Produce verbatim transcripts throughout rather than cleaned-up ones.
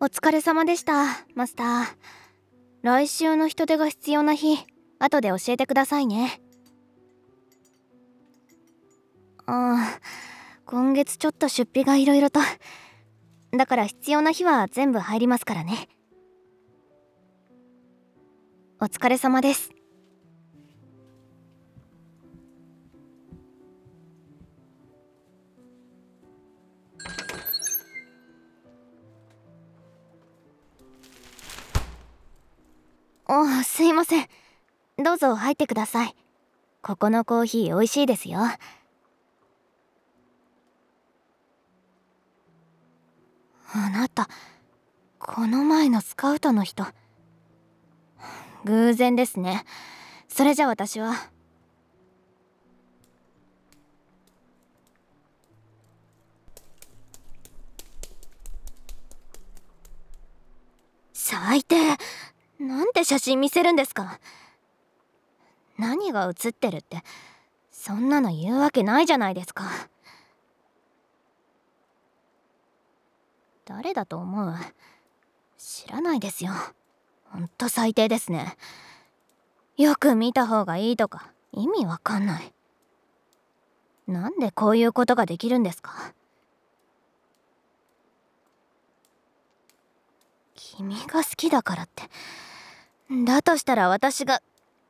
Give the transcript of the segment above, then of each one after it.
疲れ様でした、マスター。来週の人手が必要な日、後で教えてくださいね。ああ、今月ちょっと出費がいろいろと。だから必要な日は全部入りますからね。お疲れ様です。あ、すいません。どうぞ入ってください。ここのコーヒー美味しいですよ。あなた、この前のスカウトの人。偶然ですね。それじゃ私は。最低。なんで写真見せるんですか。何が写ってるって、そんなの言うわけないじゃないですか。誰だと思う？知らないですよ。ほんと最低ですね。よく見た方がいいとか意味わかんない。なんでこういうことができるんですか？君が好きだからって。だとしたら私が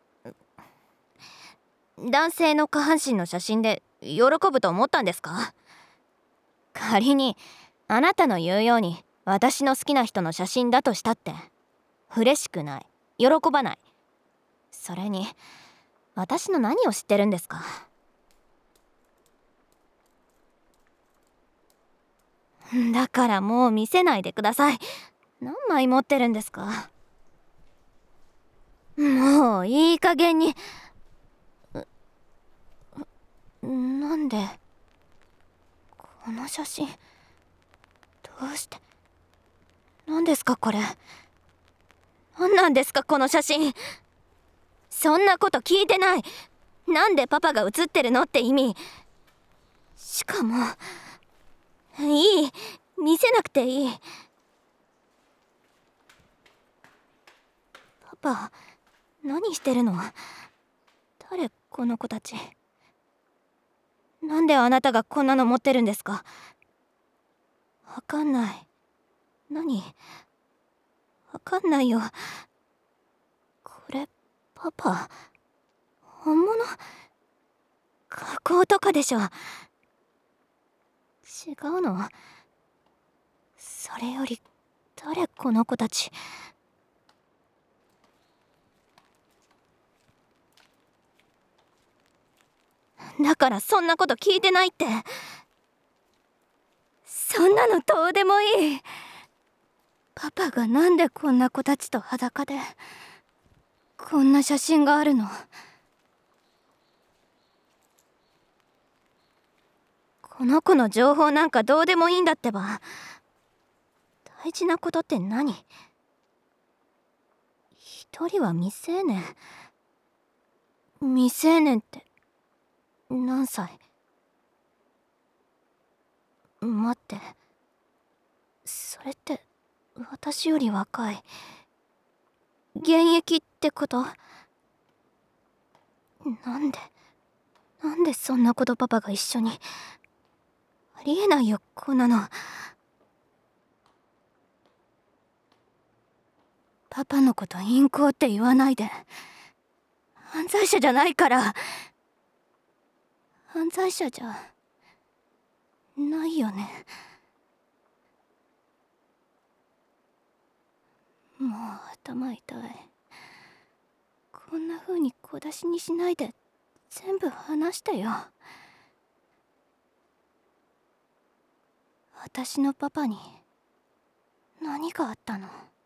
男性の下半身の写真で喜ぶと思ったんですか？仮にあなたの言うように私の好きな人の写真だとしたって嬉しくない、喜ばない。それに私の何を知ってるんですか？だからもう見せないでください。何枚持ってるんですか？もういい加減に。なんでこの写真、どうして、何ですかこれ。何なんですかこの写真。そんなこと聞いてない。なんでパパが写ってるのって意味。しかもいい、見せなくていい。パパ、何してるの？誰この子たち。なんであなたがこんなの持ってるんですか？わかんない。何？わかんないよ。これパパ本物？加工とかでしょ。違うの？それより誰この子たち。だからそんなこと聞いてないって。そんなのどうでもいい。パパがなんでこんな子たちと裸でこんな写真があるの？この子の情報なんかどうでもいいんだってば。大事なことって何？一人は未成年。未成年って何歳？待って、それって私より若い現役ってこと？なんでなんでそんな子とパパが一緒に。ありえないよこんなの。パパのこと陰行って言わないで。犯罪者じゃないから。犯罪者じゃないよね。もう頭痛い。こんな風に小出しにしないで全部話してよ。私のパパに何があったの？